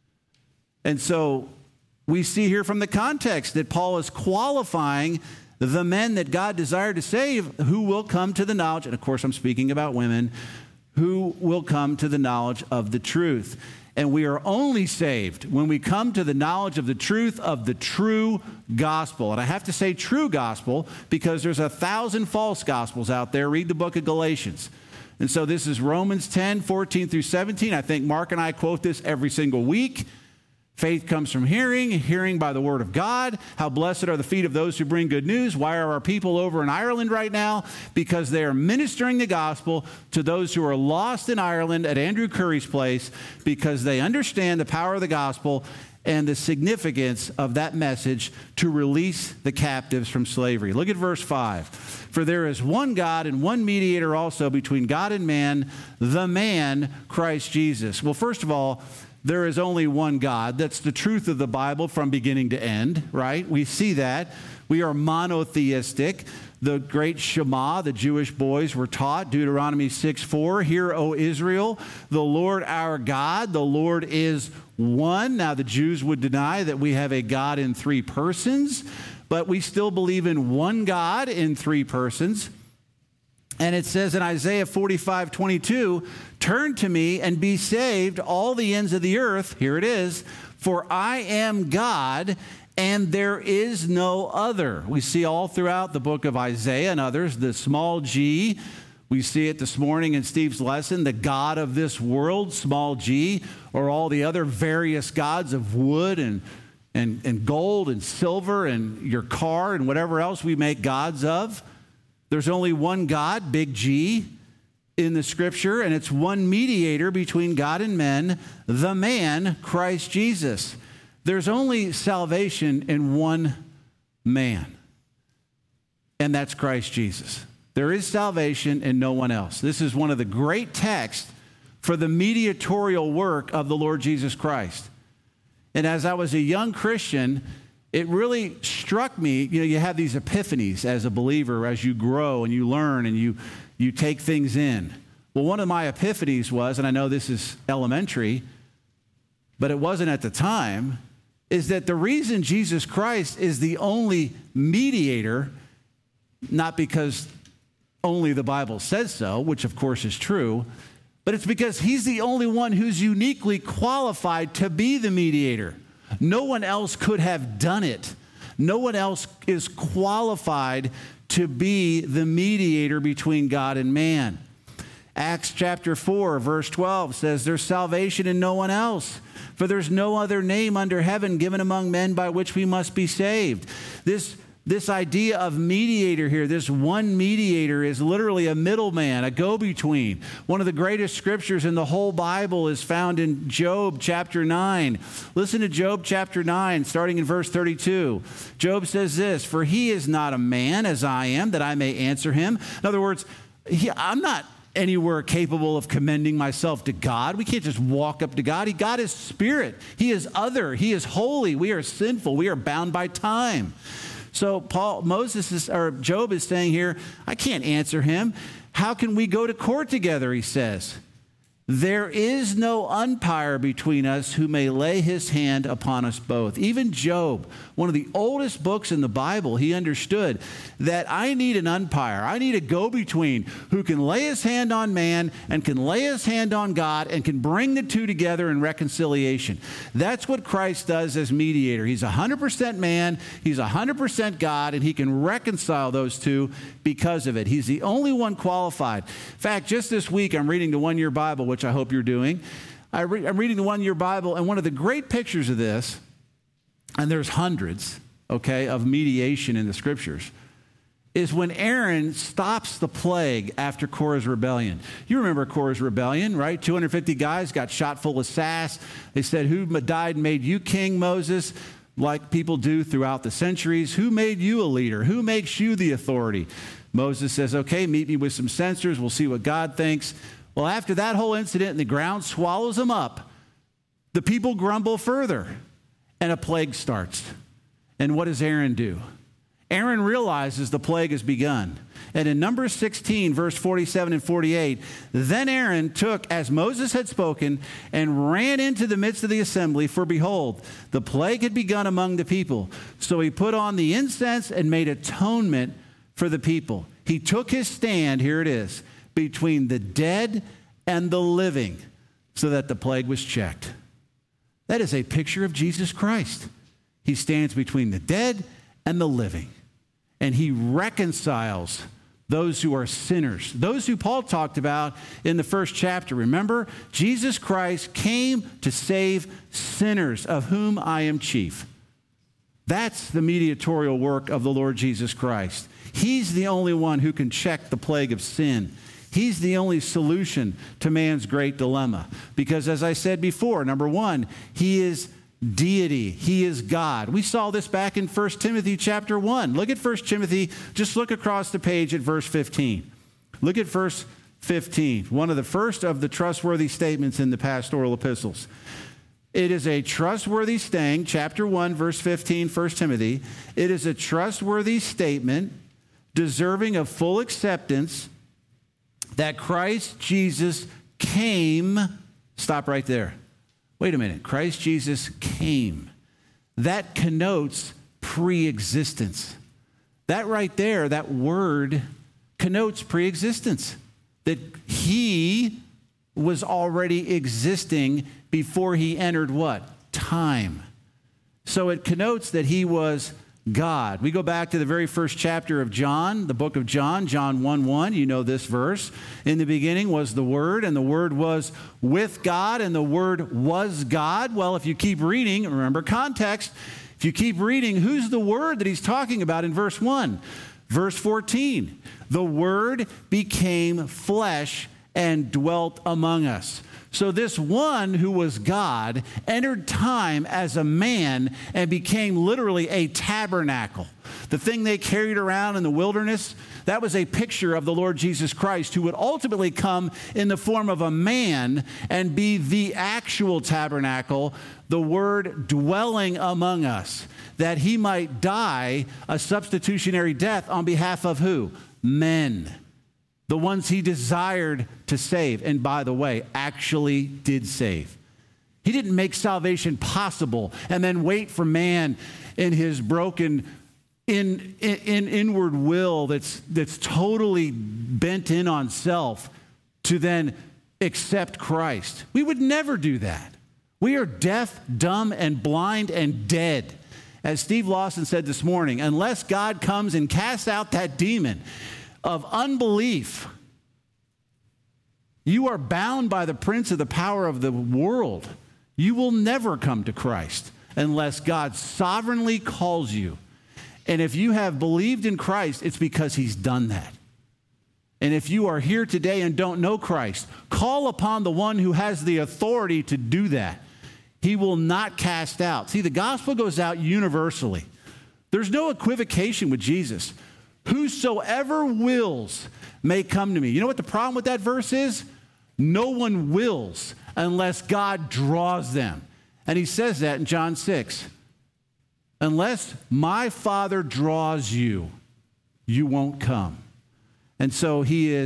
And so we see here from the context that Paul is qualifying the men that God desired to save who will come to the knowledge, and of course I'm speaking about women, who will come to the knowledge of the truth. And we are only saved when we come to the knowledge of the truth of the true gospel. And I have to say true gospel because there's 1,000 false gospels out there. Read the book of Galatians. And so this is Romans 10, 14 through 17. I think Mark and I quote this every single week. Faith comes from hearing, hearing by the word of God. How blessed are the feet of those who bring good news. Why are our people over in Ireland right now? Because they are ministering the gospel to those who are lost in Ireland at Andrew Curry's place because they understand the power of the gospel and the significance of that message to release the captives from slavery. Look at verse 5. For there is one God and one mediator also between God and man, the man, Christ Jesus. Well, first of all, there is only one God. That's the truth of the Bible from beginning to end, right? We see that. We are monotheistic. The great Shema, the Jewish boys were taught, Deuteronomy 6:4, Hear, O Israel, the Lord our God, the Lord is one. Now, the Jews would deny that we have a God in three persons, but we still believe in one God in three persons. And it says in Isaiah 45:22, turn to me and be saved, all the ends of the earth. Here it is. For I am God, and there is no other. We see all throughout the book of Isaiah and others, the small g. We see it this morning in Steve's lesson, the God of this world, small g, or all the other various gods of wood and gold and silver and your car and whatever else we make gods of. There's only one God, big G, in the scripture, and it's one mediator between God and men, the man, Christ Jesus. There's only salvation in one man, and that's Christ Jesus. There is salvation in no one else. This is one of the great texts for the mediatorial work of the Lord Jesus Christ. And as I was a young Christian, it really struck me, you have these epiphanies as a believer as you grow and you learn and you take things in. Well, one of my epiphanies was, and I know this is elementary, but it wasn't at the time, is that the reason Jesus Christ is the only mediator, not because only the Bible says so, which of course is true, but it's because he's the only one who's uniquely qualified to be the mediator. No one else could have done it. No one else is qualified to be the mediator between God and man. Acts chapter 4, verse 12 says, there's salvation in no one else, for there's no other name under heaven given among men by which we must be saved. This idea of mediator here, this one mediator is literally a middleman, a go-between. One of the greatest scriptures in the whole Bible is found in Job chapter 9. Listen to Job chapter 9, starting in verse 32. Job says this, for he is not a man as I am, that I may answer him. In other words, I'm not anywhere capable of commending myself to God. We can't just walk up to God. God is spirit. He is other. He is holy. We are sinful. We are bound by time. So Job is saying here, I can't answer him. How can we go to court together, he says. There is no umpire between us who may lay his hand upon us both. Even Job, one of the oldest books in the Bible, he understood that I need an umpire. I need a go-between who can lay his hand on man and can lay his hand on God and can bring the two together in reconciliation. That's what Christ does as mediator. He's 100% man, he's 100% God, and he can reconcile those two because of it. He's the only one qualified. In fact, just this week, I'm reading the One-Year Bible, which I hope you're doing. I'm reading the One-Year Bible, and one of the great pictures of this, and there's hundreds, okay, of mediation in the Scriptures, is when Aaron stops the plague after Korah's rebellion. You remember Korah's rebellion, right? 250 guys got shot full of sass. They said, who died and made you king, Moses? Like people do throughout the centuries. Who made you a leader? Who makes you the authority? Moses says, okay, meet me with some censers. We'll see what God thinks. Well, after that whole incident and the ground swallows them up, the people grumble further and a plague starts. And what does Aaron do? Aaron realizes the plague has begun. And in Numbers 16, verse 47 and 48, then Aaron took, as Moses had spoken, and ran into the midst of the assembly, for behold, the plague had begun among the people. So he put on the incense and made atonement for the people. He took his stand, here it is, between the dead and the living, so that the plague was checked. That is a picture of Jesus Christ. He stands between the dead and the living, and he reconciles those who are sinners, those who Paul talked about in the first chapter. Remember, Jesus Christ came to save sinners, of whom I am chief. That's the mediatorial work of the Lord Jesus Christ. He's the only one who can check the plague of sin. He's the only solution to man's great dilemma. Because as I said before, number one, he is deity. He is God. We saw this back in 1 Timothy chapter 1. Look at 1 Timothy. Just look across the page at verse 15. Look at verse 15, one of the first of the trustworthy statements in the pastoral epistles. It is a trustworthy saying, chapter 1, verse 15, 1 Timothy. It is a trustworthy statement deserving of full acceptance that Christ Jesus came. Stop right there. Wait a minute. Christ Jesus came. That connotes pre-existence. That right there, that word connotes pre-existence. That he was already existing before he entered what? Time. So it connotes that he was God. We go back to the very first chapter of John, the book of John, John 1:1. You know this verse. In the beginning was the Word, and the Word was with God, and the Word was God. Well, if you keep reading, remember context, if you keep reading, who's the Word that he's talking about in verse 1? Verse 14, the Word became flesh and dwelt among us. So this one who was God entered time as a man and became literally a tabernacle. The thing they carried around in the wilderness, that was a picture of the Lord Jesus Christ, who would ultimately come in the form of a man and be the actual tabernacle, the Word dwelling among us, that he might die a substitutionary death on behalf of who? Men. The ones he desired to save, and by the way, actually did save. He didn't make salvation possible and then wait for man in his broken inward will that's totally bent in on self to then accept Christ. We would never do that. We are deaf, dumb, and blind and dead. As Steve Lawson said this morning, unless God comes and casts out that demon of unbelief, you are bound by the prince of the power of the world. You will never come to Christ unless God sovereignly calls you. And if you have believed in Christ, it's because he's done that. And if you are here today and don't know Christ, call upon the one who has the authority to do that. He will not cast out. See, the gospel goes out universally. There's no equivocation with Jesus. Whosoever wills may come to me. You know what the problem with that verse is? No one wills unless God draws them. And he says that in John 6. Unless my Father draws you, you won't come. And so he is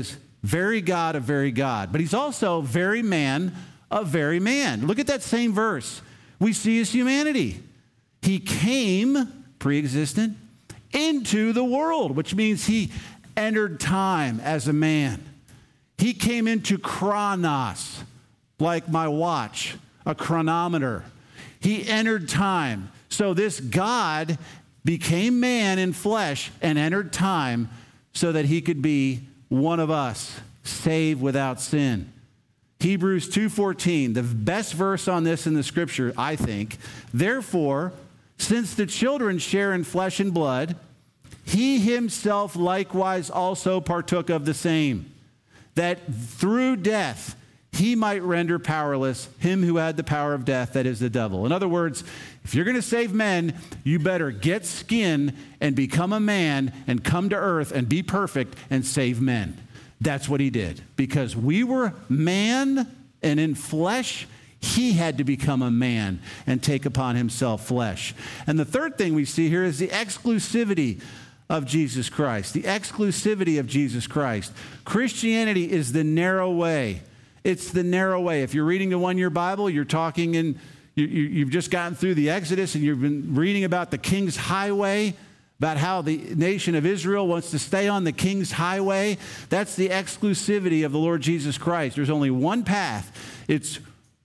Very God of very God. But he's also very man of very man. Look at that same verse. We see his humanity. He came, pre-existent, into the world, which means he entered time as a man. He came into chronos, like my watch, a chronometer. He entered time. So this God became man in flesh and entered time so that he could be one of us, saved without sin. Hebrews 2:14, the best verse on this in the scripture, I think. Therefore, since the children share in flesh and blood, he himself likewise also partook of the same, that through death he might render powerless him who had the power of death, that is the devil. In other words, if you're going to save men, you better get skin and become a man and come to earth and be perfect and save men. That's what he did. Because we were man and in flesh, he had to become a man and take upon himself flesh. And the third thing we see here is the exclusivity of Jesus Christ. The exclusivity of Jesus Christ. Christianity is the narrow way. It's the narrow way. If you're reading the one-year Bible, you're talking in, you've just gotten through the Exodus and you've been reading about the King's Highway, about how the nation of Israel wants to stay on the King's Highway. That's the exclusivity of the Lord Jesus Christ. There's only one path. It's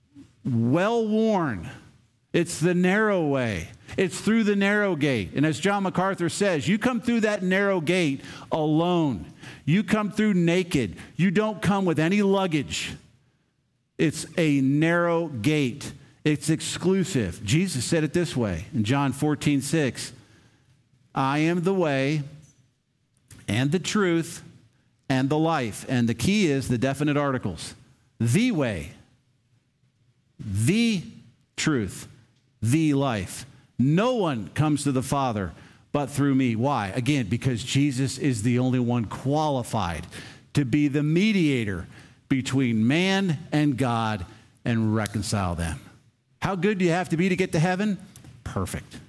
well-worn. It's the narrow way. It's through the narrow gate. And as John MacArthur says, you come through that narrow gate alone. You come through naked. You don't come with any luggage. It's a narrow gate. It's exclusive. Jesus said it this way in John 14:6. I am the way and the truth and the life. And the key is the definite articles. The way, the truth, the life. No one comes to the Father but through me. Why? Again, because Jesus is the only one qualified to be the mediator between man and God and reconcile them. How good do you have to be to get to heaven? Perfect.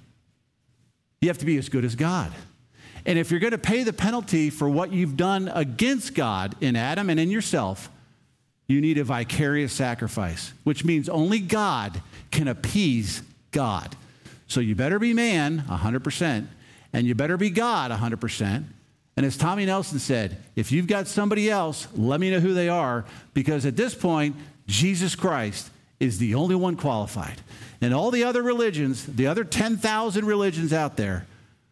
You have to be as good as God. And if you're going to pay the penalty for what you've done against God in Adam and in yourself, you need a vicarious sacrifice, which means only God can appease God. So you better be man 100%, and you better be God 100%. And as Tommy Nelson said, if you've got somebody else, let me know who they are, because at this point, Jesus Christ is the only one qualified. And all the other religions, the other 10,000 religions out there,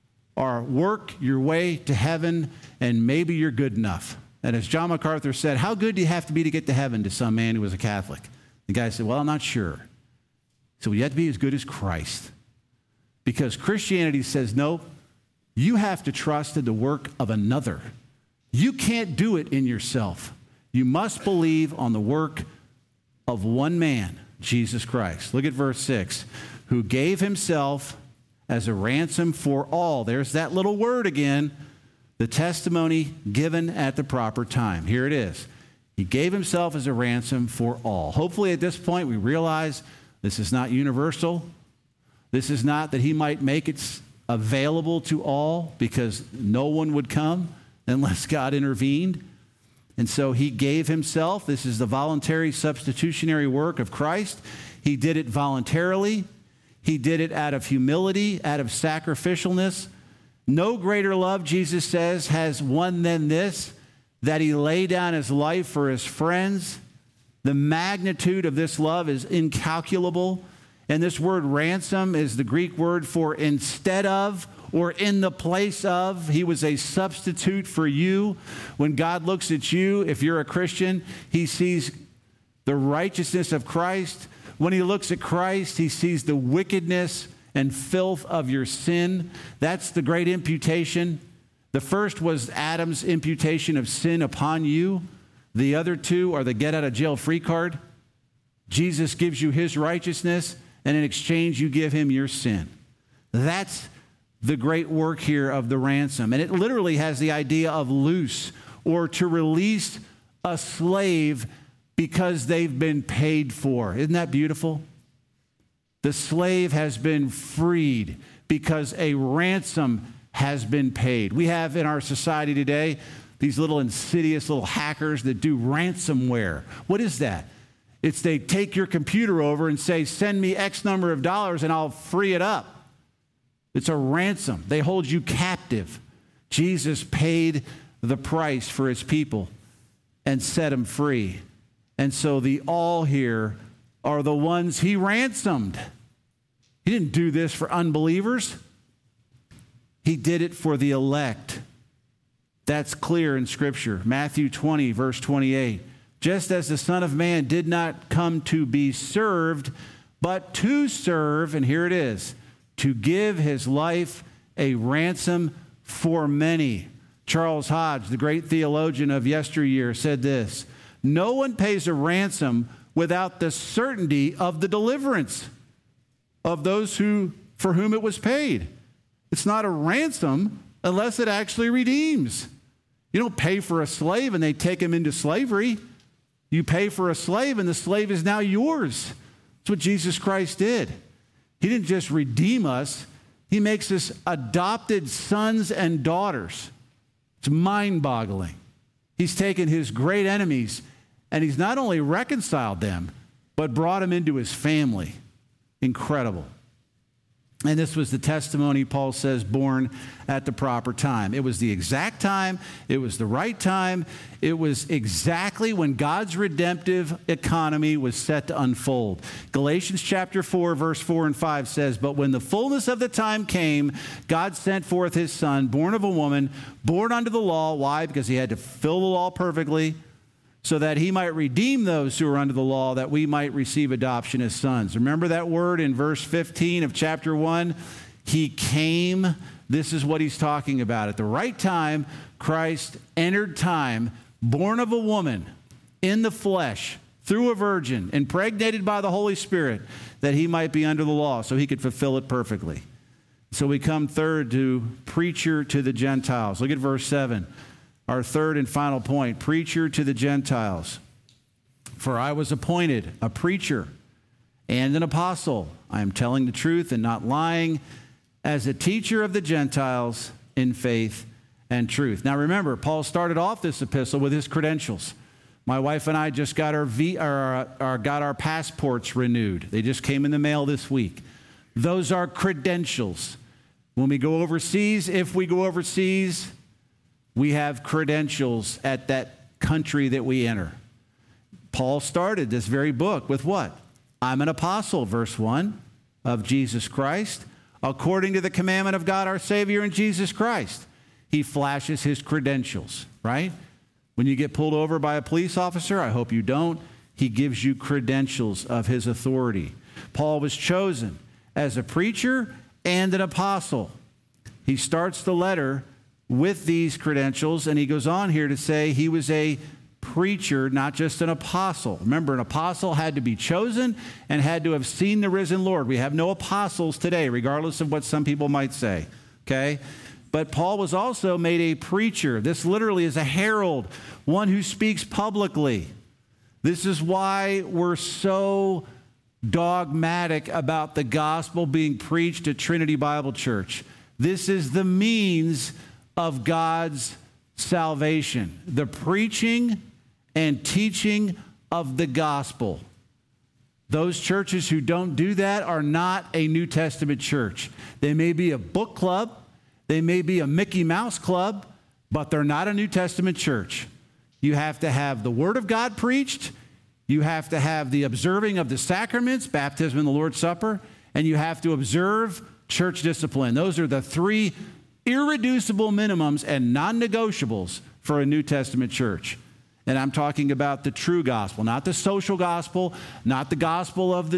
are work your way to heaven, and maybe you're good enough. And as John MacArthur said, how good do you have to be to get to heaven, to some man who was a Catholic? The guy said, well, I'm not sure. So you have to be as good as Christ. Because Christianity says, no, you have to trust in the work of another. You can't do it in yourself. You must believe on the work of one man, Jesus Christ. Look at verse 6. Who gave himself as a ransom for all. There's that little word again. The testimony given at the proper time. Here it is. He gave himself as a ransom for all. Hopefully at this point we realize this is not universal. This is not that he might make it available to all, because no one would come unless God intervened. And so he gave himself. This is the voluntary substitutionary work of Christ. He did it voluntarily. He did it out of humility, out of sacrificialness. No greater love, Jesus says, has one than this, that he laid down his life for his friends. The magnitude of this love is incalculable. And this word ransom is the Greek word for instead of, or in the place of. He was a substitute for you. When God looks at you, if you're a Christian, he sees the righteousness of Christ. When he looks at Christ, he sees the wickedness and filth of your sin. That's the great imputation. The first was Adam's imputation of sin upon you. The other two are the get out of jail free card. Jesus gives you his righteousness, and in exchange, you give him your sin. That's the great work here of the ransom. And it literally has the idea of loose, or to release a slave because they've been paid for. Isn't that beautiful? The slave has been freed because a ransom has been paid. We have in our society today these little insidious little hackers that do ransomware. What is that? It's they take your computer over and say, send me X number of dollars and I'll free it up. It's a ransom. They hold you captive. Jesus paid the price for his people and set them free. And so the all here are the ones he ransomed. He didn't do this for unbelievers. He did it for the elect. That's clear in Scripture. Matthew 20, verse 28. Just as the Son of Man did not come to be served, but to serve, and here it is, to give his life a ransom for many. Charles Hodge, the great theologian of yesteryear, said this: no one pays a ransom without the certainty of the deliverance of those for whom it was paid. It's not a ransom unless it actually redeems. You don't pay for a slave and they take him into slavery. You pay for a slave and the slave is now yours. That's what Jesus Christ did. He didn't just redeem us. He makes us adopted sons and daughters. It's mind-boggling. He's taken his great enemies and he's not only reconciled them, but brought them into his family. Incredible. And this was the testimony, Paul says, born at the proper time. It was the exact time. It was the right time. It was exactly when God's redemptive economy was set to unfold. Galatians chapter 4, verse 4 and 5 says, but when the fullness of the time came, God sent forth his Son, born of a woman, born under the law. Why? Because he had to fill the law perfectly, so that he might redeem those who are under the law, that we might receive adoption as sons. Remember that word in verse 15 of chapter 1? He came. This is what he's talking about. At the right time, Christ entered time, born of a woman, in the flesh, through a virgin, impregnated by the Holy Spirit, that he might be under the law, so he could fulfill it perfectly. So we come third to preacher to the Gentiles. Look at verse 7. Our third and final point, preacher to the Gentiles. For I was appointed a preacher and an apostle. I am telling the truth and not lying, as a teacher of the Gentiles in faith and truth. Now remember, Paul started off this epistle with his credentials. My wife and I just got our passports renewed. They just came in the mail this week. Those are credentials. When we go overseas, if we go overseas, we have credentials at that country that we enter. Paul started this very book with what? I'm an apostle, verse 1, of Jesus Christ, according to the commandment of God our Savior in Jesus Christ. He flashes his credentials, right? When you get pulled over by a police officer, I hope you don't, he gives you credentials of his authority. Paul was chosen as a preacher and an apostle. He starts the letter with these credentials, and he goes on here to say he was a preacher, not just an apostle. Remember, an apostle had to be chosen and had to have seen the risen Lord. We have no apostles today, regardless of what some people might say, okay? But Paul was also made a preacher. This literally is a herald, one who speaks publicly. This is why we're so dogmatic about the gospel being preached at Trinity Bible Church. This is the means of God's salvation, the preaching and teaching of the gospel. Those churches who don't do that are not a New Testament church. They may be a book club, they may be a Mickey Mouse club, but they're not a New Testament church. You have to have the Word of God preached, you have to have the observing of the sacraments, baptism and the Lord's Supper, and you have to observe church discipline. Those are the three irreducible minimums and non-negotiables for a New Testament church. And I'm talking about the true gospel, not the social gospel, not the gospel of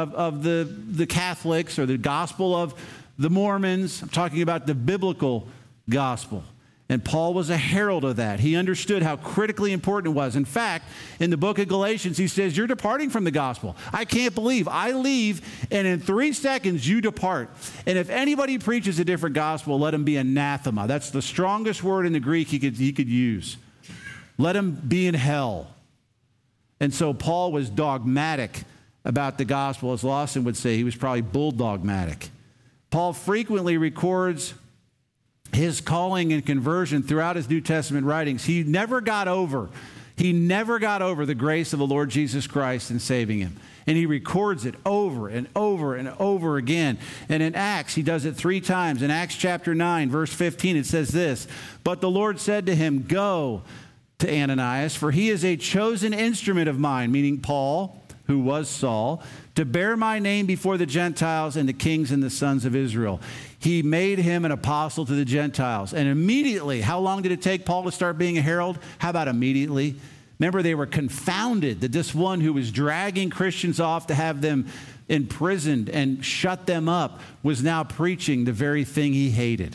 the Catholics or the gospel of the Mormons. I'm talking about the biblical gospel. And Paul was a herald of that. He understood how critically important it was. In fact, in the book of Galatians, he says, you're departing from the gospel. I can't believe I leave, and in 3 seconds you depart. And if anybody preaches a different gospel, let him be anathema. That's the strongest word in the Greek he could use. Let him be in hell. And so Paul was dogmatic about the gospel. As Lawson would say, he was probably bulldogmatic. Paul frequently records his calling and conversion throughout his New Testament writings, he never got over the grace of the Lord Jesus Christ in saving him. And he records it over and over and over again. And in Acts, he does it 3 times. In Acts chapter 9, verse 15, it says this, "But the Lord said to him, 'Go to Ananias, for he is a chosen instrument of mine,'" meaning Paul, who was Saul, "'to bear my name before the Gentiles and the kings and the sons of Israel.'" He made him an apostle to the Gentiles. And immediately, how long did it take Paul to start being a herald? How about immediately? Remember, they were confounded that this one who was dragging Christians off to have them imprisoned and shut them up was now preaching the very thing he hated.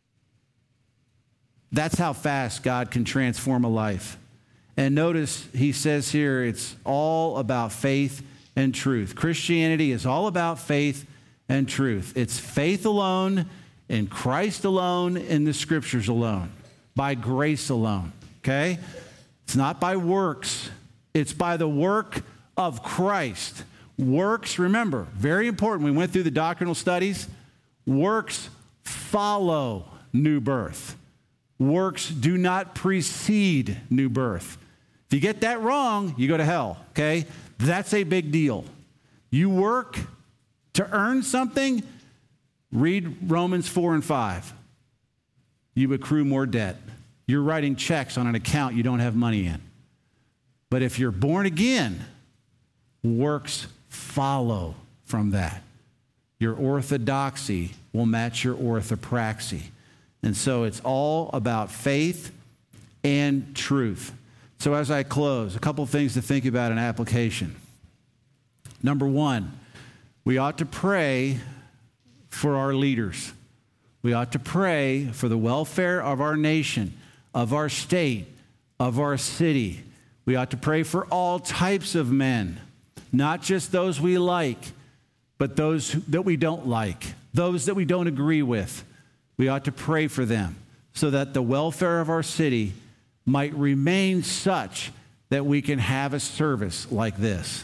That's how fast God can transform a life. And notice he says here, it's all about faith and truth. Christianity is all about faith and truth. It's faith alone, in Christ alone, in the Scriptures alone, by grace alone, okay? It's not by works. It's by the work of Christ. Works, remember, very important. We went through the doctrinal studies. Works follow new birth. Works do not precede new birth. If you get that wrong, you go to hell, okay? That's a big deal. You work to earn something, read Romans 4 and 5. You accrue more debt. You're writing checks on an account you don't have money in. But if you're born again, works follow from that. Your orthodoxy will match your orthopraxy. And so it's all about faith and truth. So as I close, a couple things to think about in application. Number one, we ought to pray for our leaders. We ought to pray for the welfare of our nation, of our state, of our city. We ought to pray for all types of men, not just those we like, but those that we don't like, those that we don't agree with. We ought to pray for them so that the welfare of our city might remain such that we can have a service like this.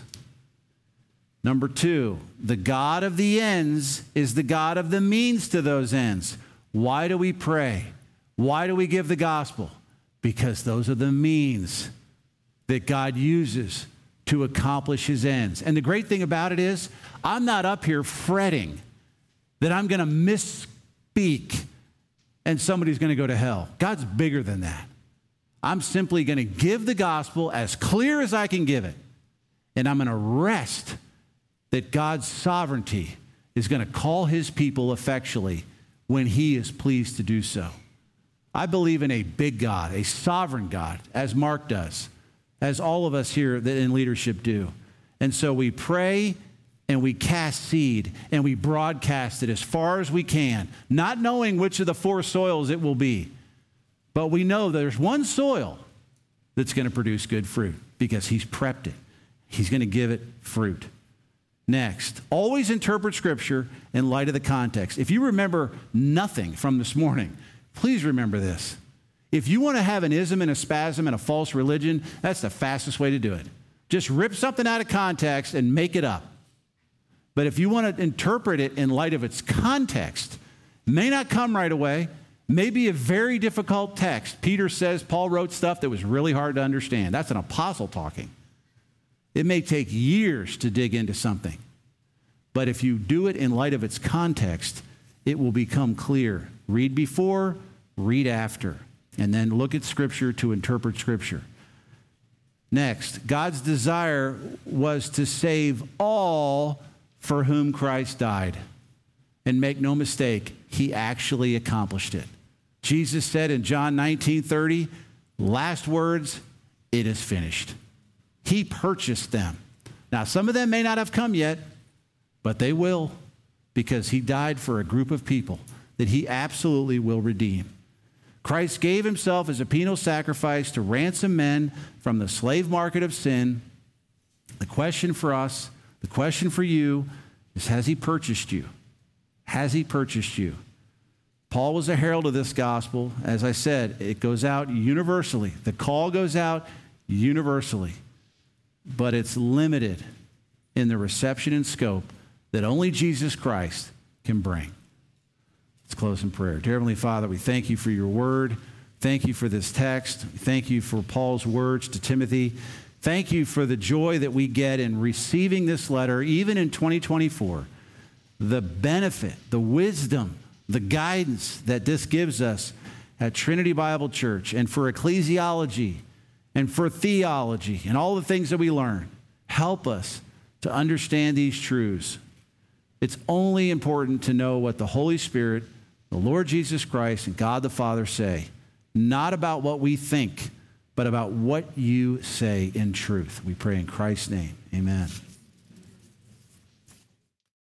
Number two, the God of the ends is the God of the means to those ends. Why do we pray? Why do we give the gospel? Because those are the means that God uses to accomplish his ends. And the great thing about it is, I'm not up here fretting that I'm going to misspeak and somebody's going to go to hell. God's bigger than that. I'm simply going to give the gospel as clear as I can give it. And I'm going to rest that God's sovereignty is going to call his people effectually when he is pleased to do so. I believe in a big God, a sovereign God, as Mark does, as all of us here that in leadership do. And so we pray and we cast seed and we broadcast it as far as we can, not knowing which of the 4 soils it will be. But we know there's one soil that's going to produce good fruit because he's prepped it. He's going to give it fruit. Next, always interpret Scripture in light of the context. If you remember nothing from this morning, please remember this. If you want to have an ism and a spasm and a false religion, that's the fastest way to do it. Just rip something out of context and make it up. But if you want to interpret it in light of its context, may not come right away, may be a very difficult text. Peter says Paul wrote stuff that was really hard to understand. That's an apostle talking. It may take years to dig into something. But if you do it in light of its context, it will become clear. Read before, read after, and then look at Scripture to interpret Scripture. Next, God's desire was to save all for whom Christ died. And make no mistake, he actually accomplished it. Jesus said in John 19:30, last words, it is finished. He purchased them. Now, some of them may not have come yet, but they will, because he died for a group of people that he absolutely will redeem. Christ gave himself as a penal sacrifice to ransom men from the slave market of sin. The question for us, the question for you is, has he purchased you? Has he purchased you? Paul was a herald of this gospel. As I said, it goes out universally. The call goes out universally. But it's limited in the reception and scope that only Jesus Christ can bring. Let's close in prayer. Dear Heavenly Father, we thank you for your word. Thank you for this text. Thank you for Paul's words to Timothy. Thank you for the joy that we get in receiving this letter, even in 2024. The benefit, the wisdom, the guidance that this gives us at Trinity Bible Church, and for ecclesiology and for theology and all the things that we learn. Help us to understand these truths. It's only important to know what the Holy Spirit, the Lord Jesus Christ, and God the Father say, not about what we think, but about what you say in truth. We pray in Christ's name. Amen.